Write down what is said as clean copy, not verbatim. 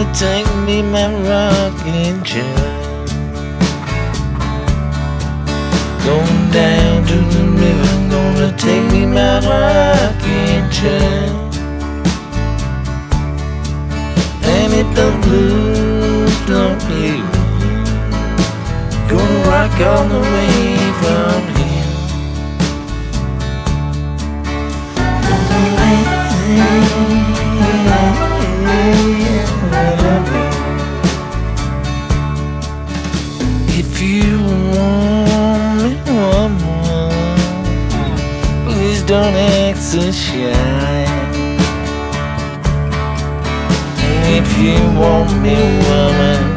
take me my rocking chair. Going down to the river, gonna take me my rocking chair. And if the blues don't play, gonna rock all the way from here. If you want me one more, please don't act so shy. If you want me, woman,